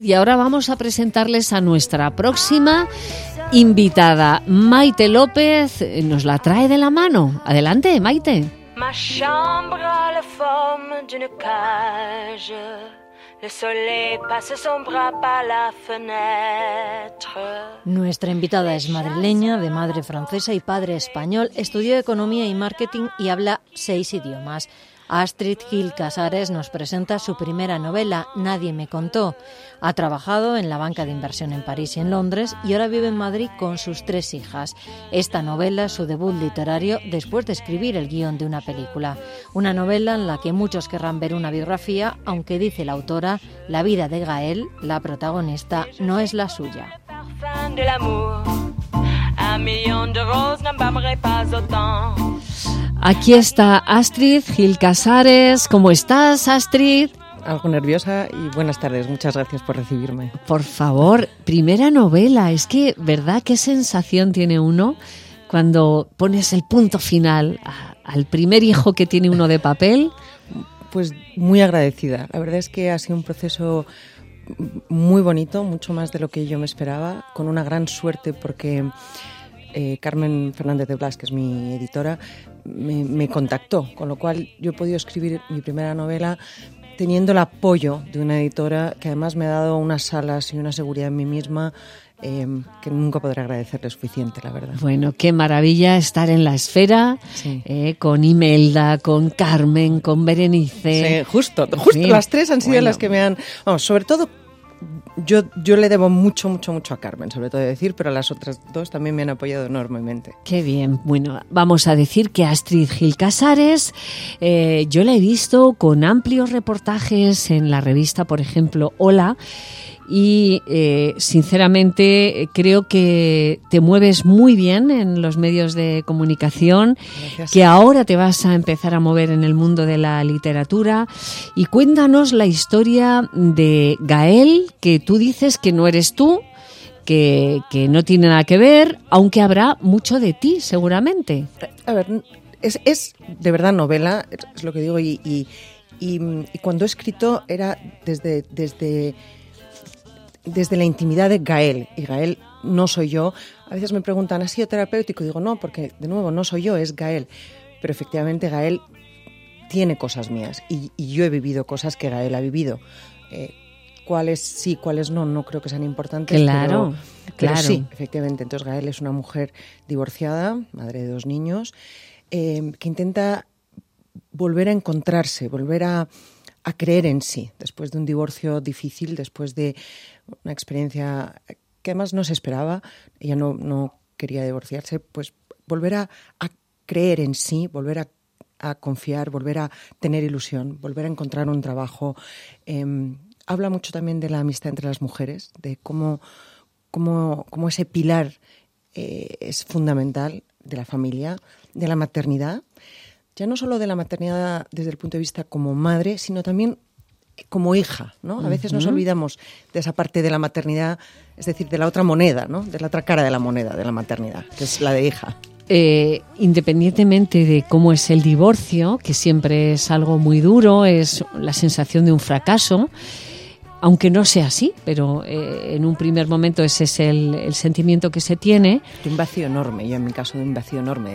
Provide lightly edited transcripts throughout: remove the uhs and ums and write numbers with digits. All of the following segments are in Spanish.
Y ahora vamos a presentarles a nuestra próxima invitada. Maite López nos la trae de la mano. Adelante, Maite. Ma chambre a la forme d'une cage. Le soleil passe son bras par la fenêtre. Nuestra invitada es madrileña, de madre francesa y padre español. Estudió economía y marketing y habla 6 idiomas. Astrid Gil Casares nos presenta su primera novela, Nadie me contó. Ha trabajado en la banca de inversión en París y en Londres y ahora vive en Madrid con sus 3 hijas. Esta novela es su debut literario después de escribir el guión de una película. Una novela en la que muchos querrán ver una biografía, aunque dice la autora, la vida de Gaëlle, la protagonista, no es la suya. Aquí está Astrid Gil Casares. ¿Cómo estás, Astrid? Algo nerviosa y buenas tardes. Muchas gracias por recibirme. Por favor, primera novela. Es que, ¿verdad? ¿Qué sensación tiene uno cuando pones el punto final al primer hijo que tiene uno de papel? Pues muy agradecida. La verdad es que ha sido un proceso muy bonito, mucho más de lo que yo me esperaba, con una gran suerte porque Carmen Fernández de Blas, que es mi editora, me contactó, con lo cual yo he podido escribir mi primera novela teniendo el apoyo de una editora que además me ha dado unas alas y una seguridad en mí misma que nunca podré agradecerle suficiente, la verdad. Bueno, qué maravilla estar en la esfera, sí. Con Imelda, con Carmen, con Berenice. Sí, justo las 3 han sido las que me han... Vamos, sobre todo yo le debo mucho a Carmen, sobre todo decir, pero las otras 2 también me han apoyado enormemente. Qué bien. Bueno, vamos a decir que Astrid Gil Casares, yo la he visto con amplios reportajes en la revista, por ejemplo, Hola, y sinceramente creo que te mueves muy bien en los medios de comunicación. Gracias. Que ahora te vas a empezar a mover en el mundo de la literatura. Y cuéntanos la historia de Gaëlle, que tú dices que no eres tú, que no tiene nada que ver, aunque habrá mucho de ti seguramente. A ver, es de verdad novela, es lo que digo, y cuando he escrito era desde la intimidad de Gaëlle, y Gaëlle no soy yo. A veces me preguntan, ¿ha sido terapéutico? Y digo, no, porque de nuevo no soy yo, es Gaëlle. Pero efectivamente Gaëlle tiene cosas mías, y yo he vivido cosas que Gaëlle ha vivido. Cuáles sí, cuáles no creo que sean importantes. Claro. Pero sí, efectivamente. Entonces Gaëlle es una mujer divorciada, madre de 2 niños, que intenta volver a encontrarse, volver a creer en sí, después de un divorcio difícil, después de una experiencia que además no se esperaba. Ella no quería divorciarse, pues volver a creer en sí, volver a confiar, volver a tener ilusión, volver a encontrar un trabajo. Habla mucho también de la amistad entre las mujeres, de cómo ese pilar es fundamental de la familia, de la maternidad. Ya no solo de la maternidad desde el punto de vista como madre, sino también como hija, ¿no? A veces nos olvidamos de esa parte de la maternidad, es decir, de la otra moneda, ¿no? De la otra cara de la moneda de la maternidad, que es la de hija. Independientemente de cómo es el divorcio, que siempre es algo muy duro, es la sensación de un fracaso, aunque no sea así, pero en un primer momento ese es el sentimiento que se tiene. De un vacío enorme, yo en mi caso de un vacío enorme,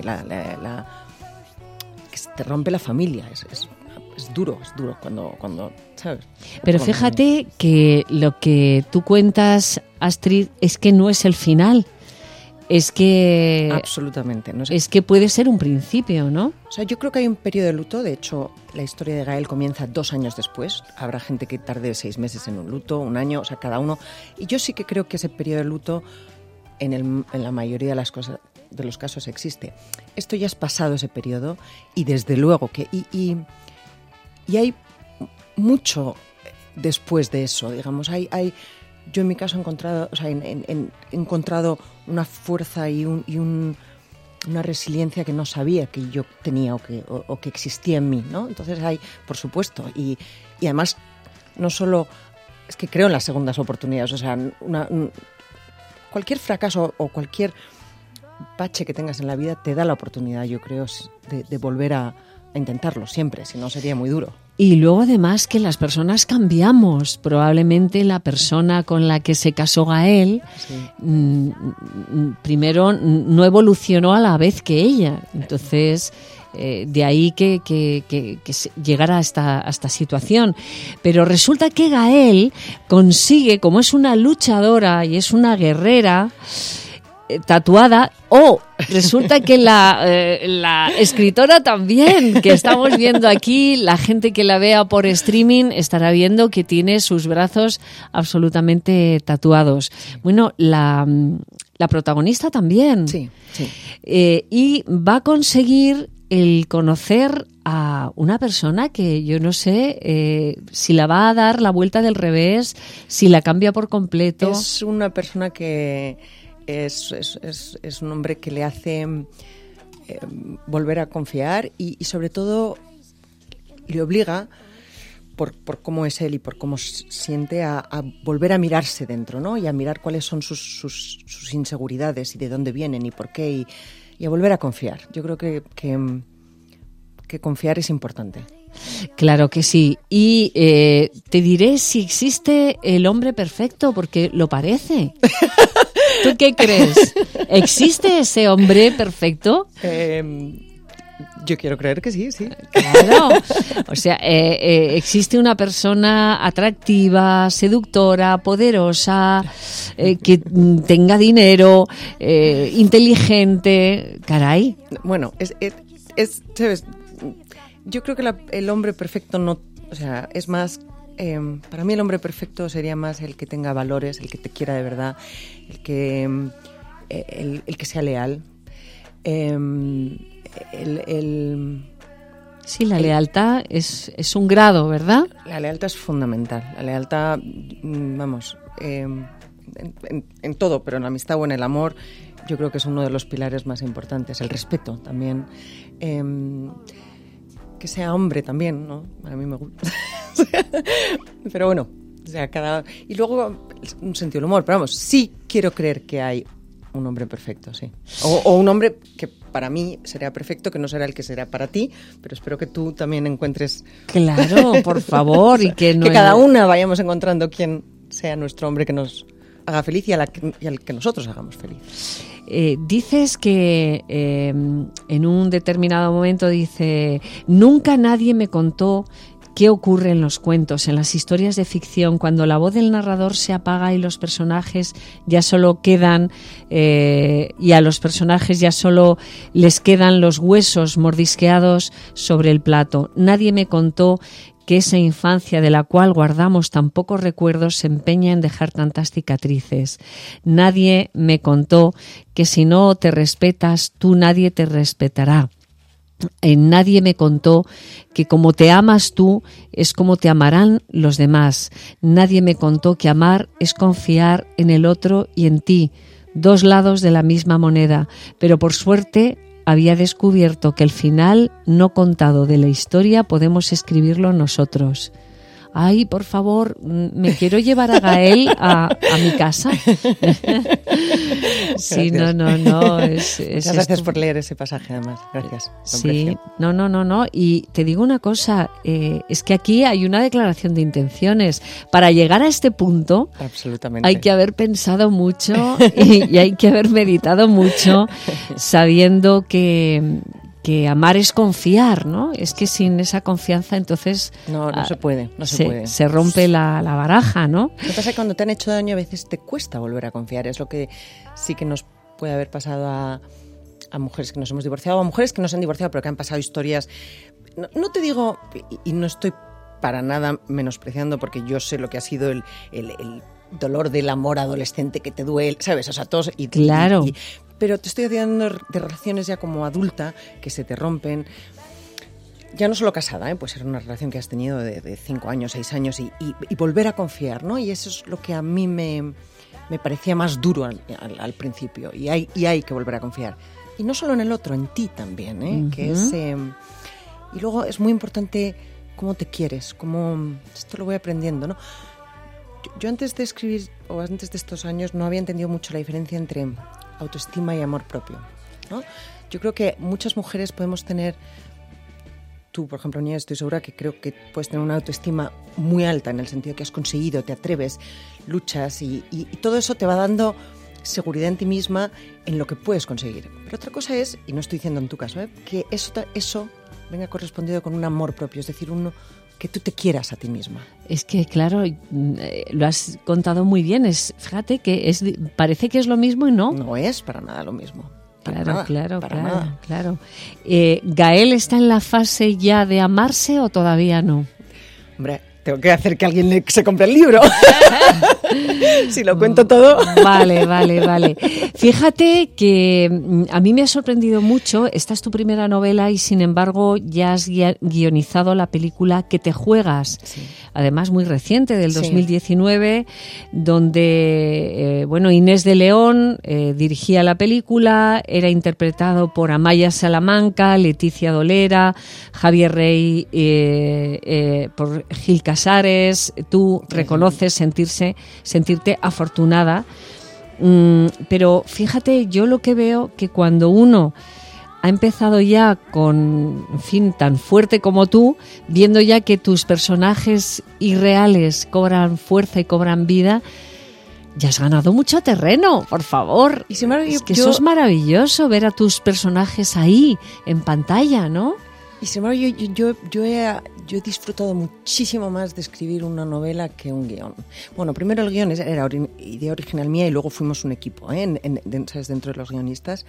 que te rompe la familia, es duro cuando ¿sabes? Pero fíjate que lo que tú cuentas, Astrid, es que no es el final. Es que... Absolutamente. No sé. Es que puede ser un principio, ¿no? O sea, yo creo que hay un periodo de luto. De hecho, la historia de Gaëlle comienza 2 años después. Habrá gente que tarde 6 meses en un luto, 1 año, o sea, cada uno. Y yo sí que creo que ese periodo de luto en la mayoría de los casos existe. Esto ya es pasado ese periodo y desde luego que... Y hay mucho después de eso, digamos. Yo en mi caso he encontrado, o sea, he encontrado una fuerza y una resiliencia que no sabía que yo tenía o que existía en mí, ¿no? Entonces hay, por supuesto, y además no solo es que creo en las segundas oportunidades, o sea, cualquier fracaso o cualquier bache que tengas en la vida te da la oportunidad, yo creo, de volver a intentarlo siempre, si no sería muy duro. Y luego además que las personas cambiamos. Probablemente la persona con la que se casó Gael primero no evolucionó a la vez que ella. Entonces, de ahí que llegara a esta situación. Pero resulta que Gael consigue, como es una luchadora y es una guerrera, tatuada, resulta que la escritora también, que estamos viendo aquí, la gente que la vea por streaming estará viendo que tiene sus brazos absolutamente tatuados. Bueno, la protagonista también. Sí. Y va a conseguir el conocer a una persona que yo no sé si la va a dar la vuelta del revés, si la cambia por completo. Es una persona que es un hombre que le hace volver a confiar y sobre todo le obliga, por cómo es él y por cómo siente, a volver a mirarse dentro, ¿no? Y a mirar cuáles son sus inseguridades y de dónde vienen y por qué y a volver a confiar. Yo creo que confiar es importante. Claro que sí. Y te diré si existe el hombre perfecto, porque lo parece. ¿Tú qué crees? ¿Existe ese hombre perfecto? Yo quiero creer que sí. Claro. O sea, existe una persona atractiva, seductora, poderosa, que tenga dinero, inteligente. Caray. Bueno, ¿sabes? Yo creo que el hombre perfecto no, o sea, es más, para mí el hombre perfecto sería más el que tenga valores, el que te quiera de verdad, el que sea leal. Sí, la lealtad es un grado, ¿verdad? La lealtad es fundamental. La lealtad, vamos, en todo, pero en la amistad o en el amor, yo creo que es uno de los pilares más importantes. El respeto también. Que sea hombre también, ¿no? A mí me gusta. Pero bueno, o sea, y luego un sentido del humor. Pero vamos, sí quiero creer que hay un hombre perfecto, sí. O un hombre que para mí será perfecto, que no será el que será para ti, pero espero que tú también encuentres... Claro, por favor. Y que cada una vayamos encontrando quién sea nuestro hombre que nos haga feliz y al que nosotros hagamos feliz. Dices que en un determinado momento dice: nunca nadie me contó qué ocurre en los cuentos, en las historias de ficción, cuando la voz del narrador se apaga y los personajes ya solo quedan y a los personajes ya solo les quedan los huesos mordisqueados sobre el plato. Nadie me contó que esa infancia de la cual guardamos tan pocos recuerdos se empeña en dejar tantas cicatrices. Nadie me contó que si no te respetas, tú nadie te respetará. Nadie me contó que como te amas tú, es como te amarán los demás. Nadie me contó que amar es confiar en el otro y en ti, dos lados de la misma moneda, pero por suerte había descubierto que el final no contado de la historia podemos escribirlo nosotros. Ay, por favor, me quiero llevar a Gael a mi casa. Sí, gracias. No. Muchas gracias por leer ese pasaje, además. Gracias. Sí, no. Y te digo una cosa, es que aquí hay una declaración de intenciones. Para llegar a este punto, absolutamente, hay que haber pensado mucho y hay que haber meditado mucho, sabiendo que amar es confiar, ¿no? Es que sin esa confianza, entonces... No se puede. Se rompe la baraja, ¿no? Lo que pasa es que cuando te han hecho daño a veces te cuesta volver a confiar. Es lo que sí que nos puede haber pasado a mujeres que nos hemos divorciado, o a mujeres que no se han divorciado, pero que han pasado historias... No te digo, y no estoy para nada menospreciando, porque yo sé lo que ha sido el dolor del amor adolescente que te duele, ¿sabes? O sea, todos... Claro. Pero te estoy hablando de relaciones ya como adulta, que se te rompen. Ya no solo casada, puede ser una relación que has tenido de 5 años, 6 años y volver a confiar, ¿no? Y eso es lo que a mí me parecía más duro al principio. Y hay que volver a confiar. Y no solo en el otro, en ti también, Uh-huh. Que es... y luego es muy importante cómo te quieres, esto lo voy aprendiendo, ¿no? Yo antes de escribir, o antes de estos años, no había entendido mucho la diferencia entre autoestima y amor propio, ¿no? Yo creo que muchas mujeres podemos tener tú, por ejemplo, Nieves, estoy segura que creo que puedes tener una autoestima muy alta en el sentido de que has conseguido, te atreves, luchas y todo eso te va dando seguridad en ti misma en lo que puedes conseguir. Pero otra cosa es, y no estoy diciendo en tu caso, que eso venga correspondido con un amor propio, es decir, que tú te quieras a ti misma. Es que, claro, lo has contado muy bien. Fíjate que parece que es lo mismo y no. No es para nada lo mismo. Claro. ¿Gael está en la fase ya de amarse o todavía no? Hombre, tengo que hacer que alguien se compre el libro. Si lo cuento todo. Vale. Fíjate que a mí me ha sorprendido mucho. Esta es tu primera novela y, sin embargo, ya has guionizado la película Que te juegas. Sí. Además, muy reciente, del 2019, donde Inés de León dirigía la película. Era interpretado por Amaya Salamanca, Leticia Dolera, Javier Rey, por Gil Casares. Tú reconoces sentirte afortunada, pero fíjate, yo lo que veo que cuando uno ha empezado ya con, en fin, tan fuerte como tú, viendo ya que tus personajes irreales cobran fuerza y cobran vida, ya has ganado mucho terreno, por favor. Y sin embargo, eso es maravilloso, ver a tus personajes ahí, en pantalla, ¿no? Y sin embargo, yo he disfrutado muchísimo más de escribir una novela que un guión. Bueno, primero el guión era idea original mía y luego fuimos un equipo, ¿sabes? Dentro de los guionistas.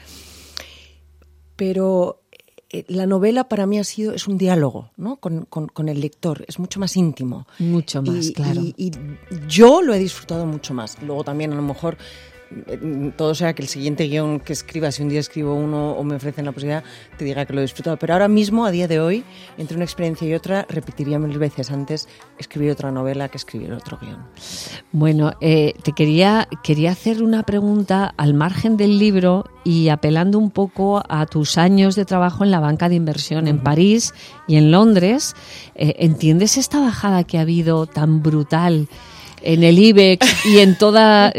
Pero la novela para mí es un diálogo, ¿no? Con el lector, es mucho más íntimo. Mucho más, claro. Y yo lo he disfrutado mucho más. Luego también a lo mejor todo sea que el siguiente guión que escriba, si un día escribo uno o me ofrecen la posibilidad, te diga que lo he disfrutado. Pero ahora mismo, a día de hoy, entre una experiencia y otra, repetiría 1000 veces antes escribir otra novela que escribir otro guión. Bueno, te quería hacer una pregunta al margen del libro y apelando un poco a tus años de trabajo en la banca de inversión en París y en Londres. ¿Entiendes esta bajada que ha habido tan brutal en el IBEX y en todas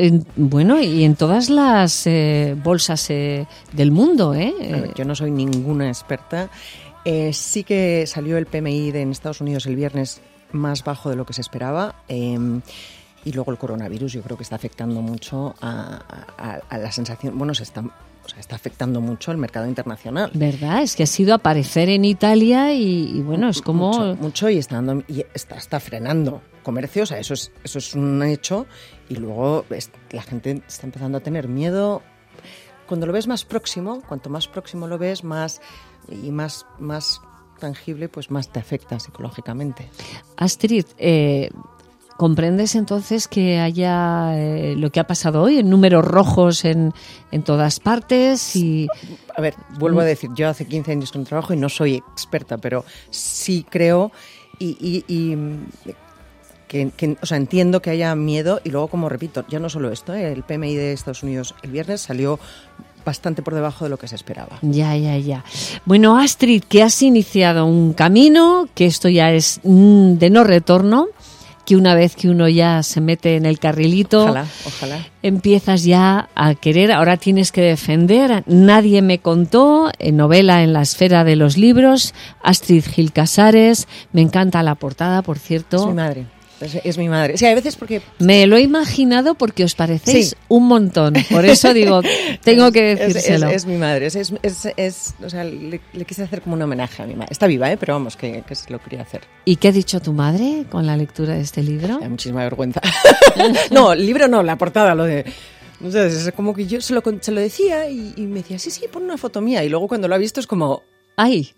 las bolsas del mundo? Yo no soy ninguna experta. Sí que salió el PMI en Estados Unidos el viernes más bajo de lo que se esperaba. Y luego el coronavirus yo creo que está afectando mucho a la sensación. Bueno, está afectando mucho el mercado internacional. ¿Verdad? Es que ha sido aparecer en Italia y bueno, es como... Mucho y está frenando comercio, o sea, eso es un hecho. Y luego la gente está empezando a tener miedo. Cuando lo ves más próximo, cuanto más próximo lo ves, más tangible, pues más te afecta psicológicamente. Astrid, ¿comprendes entonces que haya lo que ha pasado hoy, en números rojos en todas partes? Y... A ver, vuelvo a decir, yo hace 15 años que trabajo y no soy experta, pero sí creo o sea, entiendo que haya miedo. Y luego, como repito, ya no solo esto, el PMI de Estados Unidos el viernes salió bastante por debajo de lo que se esperaba. Ya. Bueno, Astrid, que has iniciado un camino, que esto ya es de no retorno, que una vez que uno ya se mete en el carrilito, ojalá. Empiezas ya a querer, ahora tienes que defender. Nadie me contó, novela en la esfera de los libros, Astrid Gil Casares. Me encanta la portada, por cierto. Es mi madre. Es mi madre. Sí, a veces porque... Me lo he imaginado porque os parecéis un montón. Por eso digo, tengo que decírselo. Es mi madre. O sea, le quise hacer como un homenaje a mi madre. Está viva, pero vamos, que se lo quería hacer. ¿Y qué ha dicho tu madre con la lectura de este libro? Hay muchísima vergüenza. No, el libro no, la portada, lo de... No sé, es como que yo se lo decía y me decía, sí, pon una foto mía. Y luego cuando lo ha visto es como... ¡Ay!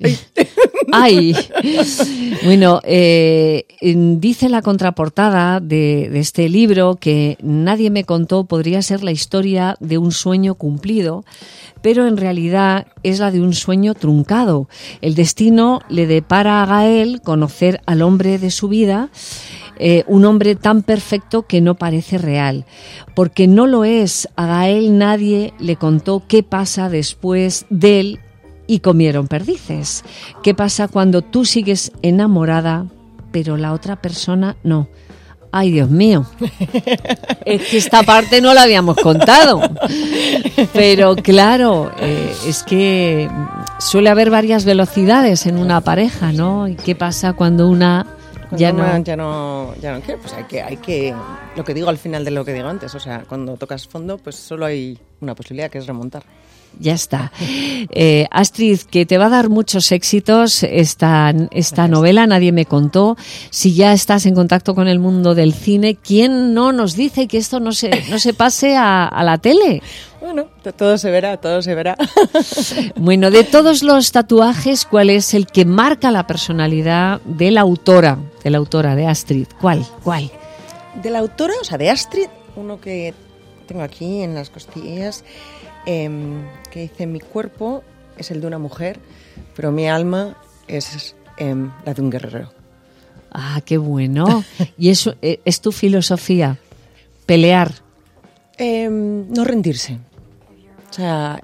Bueno, dice la contraportada de este libro que Nadie me contó podría ser la historia de un sueño cumplido, pero en realidad es la de un sueño truncado. El destino le depara a Gael conocer al hombre de su vida, un hombre tan perfecto que no parece real. Porque no lo es. A Gael nadie le contó qué pasa después de él y comieron perdices. ¿Qué pasa cuando tú sigues enamorada, pero la otra persona no? ¡Ay, Dios mío! Es que esta parte no la habíamos contado. Pero claro, es que suele haber varias velocidades en una pareja, ¿no? ¿Y qué pasa cuando una ya no quiere? Pues hay que lo que digo al final de lo que digo antes, o sea, cuando tocas fondo, pues solo hay una posibilidad, que es remontar. Ya está. Astrid, que te va a dar muchos éxitos esta novela, Nadie me contó. Si ya estás en contacto con el mundo del cine, ¿quién no nos dice que esto no se pase a la tele? Bueno, todo se verá. Bueno, de todos los tatuajes, ¿cuál es el que marca la personalidad de la autora, de Astrid? ¿Cuál? De la autora, o sea, de Astrid, uno que tengo aquí en las costillas, que dice: mi cuerpo es el de una mujer, pero mi alma es la de un guerrero. Ah, qué bueno. ¿Y eso es tu filosofía? ¿Pelear? No rendirse. O sea,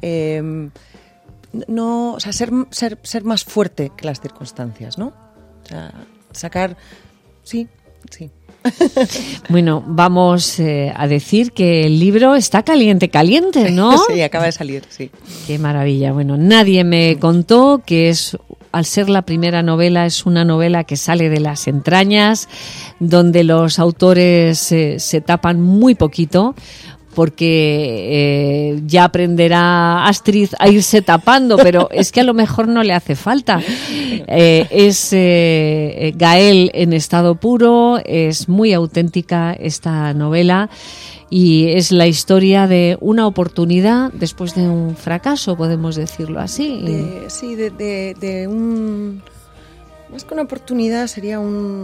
ser más fuerte que las circunstancias, ¿no? O sea, sacar... Sí. Bueno, vamos a decir que el libro está caliente, ¿no? Sí, acaba de salir, sí. Qué maravilla. Bueno, Nadie me contó, que al ser la primera novela, es una novela que sale de las entrañas, donde los autores se tapan muy poquito, porque ya aprenderá Astrid a irse tapando, pero es que a lo mejor no le hace falta. Es Gael en estado puro, es muy auténtica esta novela y es la historia de una oportunidad después de un fracaso, podemos decirlo así. De un... Más que una oportunidad sería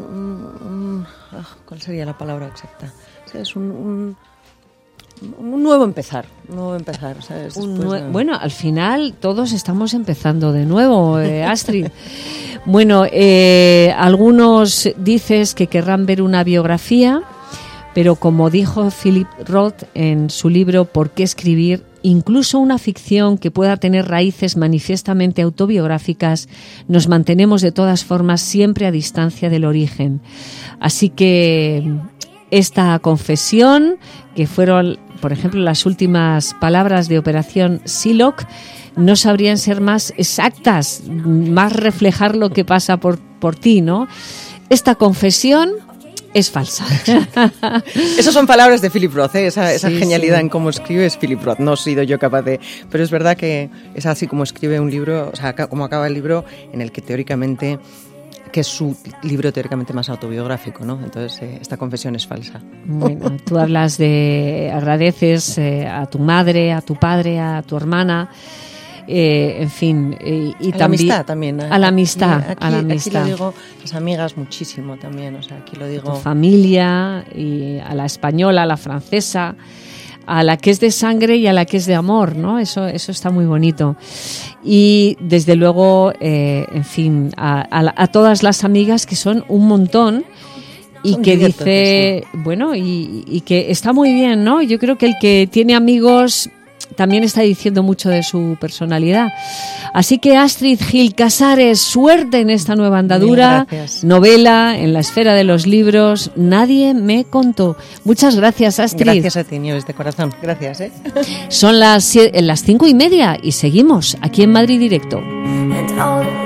¿cuál sería la palabra exacta? O sea, es un nuevo empezar, ¿sabes? Bueno, al final todos estamos empezando de nuevo, Astrid. Bueno, algunos dices que querrán ver una biografía, pero como dijo Philip Roth en su libro ¿Por qué escribir?, incluso una ficción que pueda tener raíces manifiestamente autobiográficas, nos mantenemos de todas formas siempre a distancia del origen. Así que esta confesión, que fueron, por ejemplo, las últimas palabras de Operación Psylocke, no sabrían ser más exactas, más reflejar lo que pasa por ti, ¿no? Esta confesión es falsa. Esas son palabras de Philip Roth, ¿eh? Esa genialidad en cómo escribe es Philip Roth. No he sido yo capaz de... Pero es verdad que es así como escribe un libro, o sea, como acaba el libro, en el que teóricamente... que es su libro teóricamente más autobiográfico, ¿no? Entonces, esta confesión es falsa. Bueno, tú agradeces a tu madre, a tu padre, a tu hermana, en fin, y a también... la amistad también. A la amistad, Aquí lo digo, las amigas muchísimo también, o sea, aquí lo digo... A tu familia, y a la española, a la francesa, a la que es de sangre y a la que es de amor, ¿no? Eso está muy bonito. Y desde luego, en fin, a todas las amigas, que son un montón, y que dice, sí. Bueno, y que está muy bien, ¿no? Yo creo que el que tiene amigos también está diciendo mucho de su personalidad. Así que Astrid Gil Casares, suerte en esta nueva andadura, novela en la esfera de los libros, Nadie me contó. Muchas gracias, Astrid. Gracias a ti, Nieves, de corazón. Gracias, ¿eh? Son las 5:30 y seguimos aquí en Madrid Directo.